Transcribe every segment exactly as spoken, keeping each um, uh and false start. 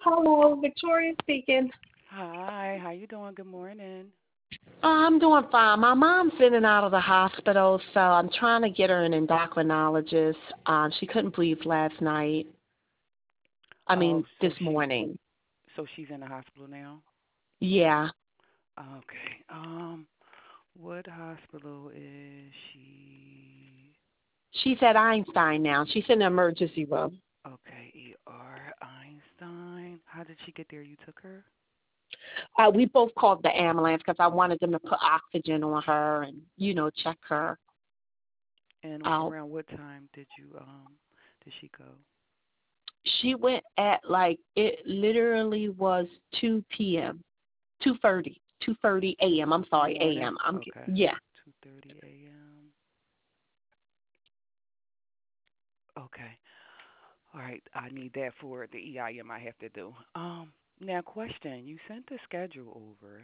Hello, Victoria speaking. Hi, how you doing? Good morning. Uh, I'm doing fine. My mom's in and out of the hospital, so I'm trying to get her an endocrinologist. Um, she couldn't breathe last night. I Oh, mean, this so she morning. so she's in the hospital now? Yeah. Okay. Um, what hospital is she? She's at Einstein now. She's in the emergency room. Okay, E R Einstein. How did she get there? You took her? Uh, we both called the ambulance because I wanted them to put oxygen on her and, you know, check her And out. around what time did you um did she go? She went at like, it literally was two p.m., two thirty, two thirty a.m. I'm In the sorry, morning? a m. I'm, Okay. yeah. two thirty a m. Okay. All right, I need that for the E I M I have to do. Um, now question, you sent the schedule over.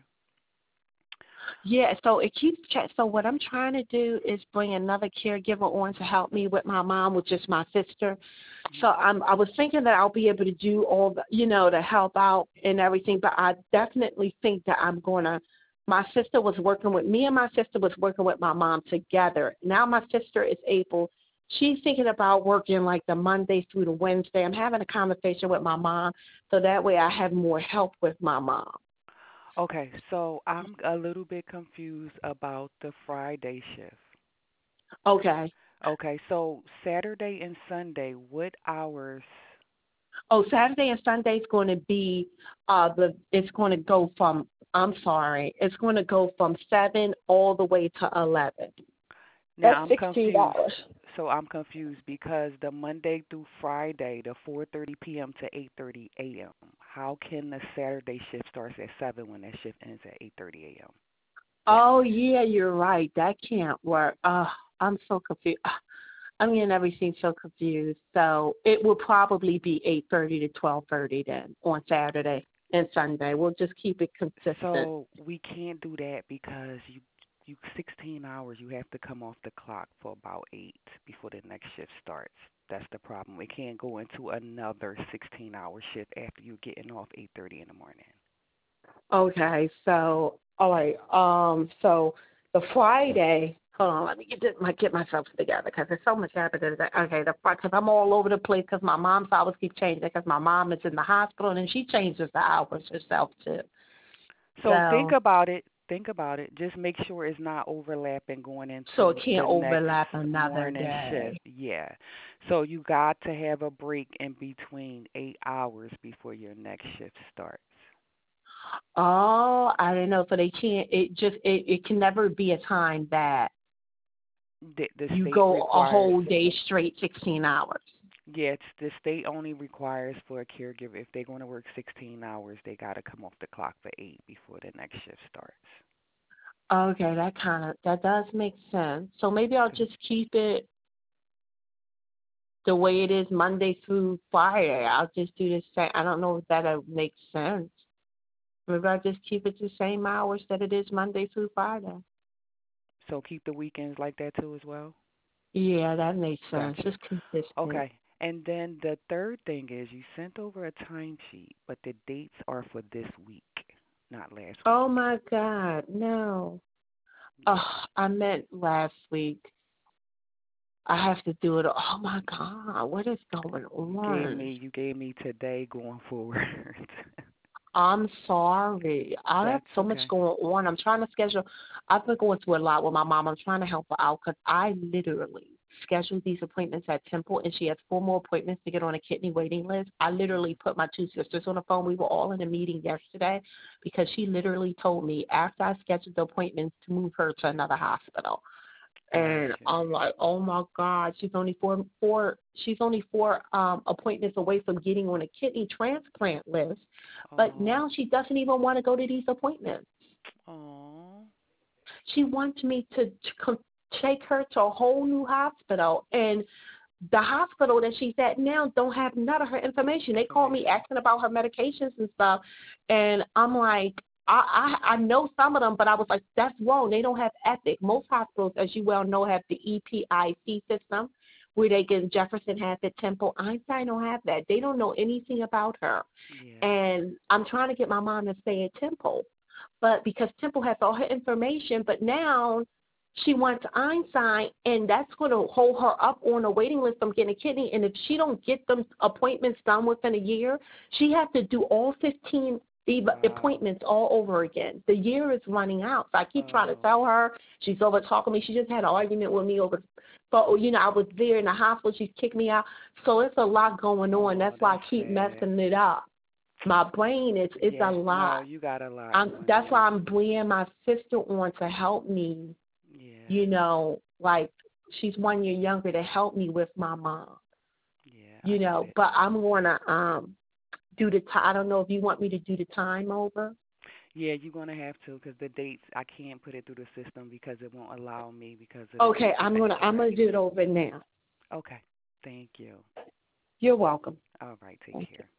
Yeah, so it keeps check. So what I'm trying to do is bring another caregiver on to help me with my mom, which is my sister. So Mhm. I'm I was thinking that I'll be able to do all the, you know, to help out and everything, but I definitely think that I'm gonna. My sister was working with me, and my sister was working with my mom together. Now my sister is able. She's thinking about working like the Monday through the Wednesday. I'm having a conversation with my mom, so that way I have more help with my mom. Okay, so I'm a little bit confused about the Friday shift. Okay. Okay, so Saturday and Sunday, what hours? Oh, Saturday and Sunday is going to be uh the it's going to go from I'm sorry, it's going to go from seven all the way to eleven. That's Now I'm sixteen confused. hours. So I'm confused because the Monday through Friday, the four thirty p m to eight thirty a m. How can the Saturday shift starts at seven when that shift ends at eight thirty a m? That Oh makes yeah, you're right. That can't work. Uh, I'm so confused. I'm getting everything so confused. So it will probably be eight thirty to twelve thirty then on Saturday and Sunday. We'll just keep it consistent. So we can't do that because you you sixteen hours you have to come off the clock for about eight before the next shift starts. That's the problem. We can't go into another sixteen hour shift after you getting off eight thirty in the morning. Okay, so all right. Um, so the Friday. Hold on, let me get this, my, get myself together because there's so much happening today. Okay, the because I'm all over the place because my mom's hours keep changing because my mom is in the hospital and she changes the hours herself too. So think So about it. Think about it. Just make sure it's not overlapping going so it into can't the next overlap another morning day. shift. Yeah. So you got to have a break in between eight hours before your next shift starts. Oh, I don't know. So they can't. It just it, it can never be a time that The, the you state go a requires, whole day straight, sixteen hours. yeah, it's, the state only requires for a caregiver if they're going to work sixteen hours, they got to come off the clock for eight before the next shift starts. Okay, that kind of that does make sense. So maybe I'll Okay. just keep it the way it is Monday through Friday. I'll just do the same. I don't know if that'll make sense. Maybe I'll just keep it the same hours that it is Monday through Friday. So keep the weekends like that too as well? Yeah, that makes sense. Gotcha. Just consistent. Okay. And then the third thing is you sent over a timesheet, but the dates are for this week, not last week. Oh my God, no. Oh, Yeah. I meant last week. I have to do it. Oh my God, what is going You gave on? me you gave me today going forward. I'm sorry. I have That's so much okay. going on. I'm trying to schedule. I've been going through a lot with my mom. I'm trying to help her out because I literally scheduled these appointments at Temple, and she has four more appointments to get on a kidney waiting list. I literally Mhm. put my two sisters on the phone. We were all in a meeting yesterday because she literally told me after I scheduled the appointments to move her to another hospital. And Gotcha. I'm like, oh my God, she's only four, four, she's only four um, appointments away from getting on a kidney transplant list. But Oh. now she doesn't even want to go to these appointments. Oh. She wants me to, to co- take her to a whole new hospital, and the hospital that she's at now don't have none of her information. They called me Information. asking about her medications and stuff, and I'm like, I, I I know some of them, but I was like, that's wrong. They don't have Epic. Most hospitals, as you well know, have the E P I C system, where they can, Jefferson has it, Temple. Einstein don't have that. They don't know anything about her. Yeah. And I'm trying to get my mom to stay at Temple. But because Temple has all her information, but now she wants Einstein, and that's going to hold her up on a waiting list from getting a kidney. And if she don't get them appointments done within a year, she has to do all fifteen wow. appointments all over again. The year is running out. So I keep oh. trying to tell her. She's over talking to me. She just had an argument with me over, but you know, I was there in the hospital. She kicked me out. So it's a lot going on. Oh, that's why I that's keep sad. messing it up. My brain is it's yeah. a lot. No, you got a lot. I'm, that's why I'm bringing my sister on to help me. Yeah. You know, like she's one year younger to help me with my mom. Yeah. You I know, but I'm gonna um do the time. I don't know if you want me to do the time over. Yeah, you're gonna have to because the dates I can't put it through the system because it won't allow me because of the Okay, dates I'm is gonna I'm gonna incorrect. do it over now. Okay. Thank you. You're welcome. All right. Take Thank care. you.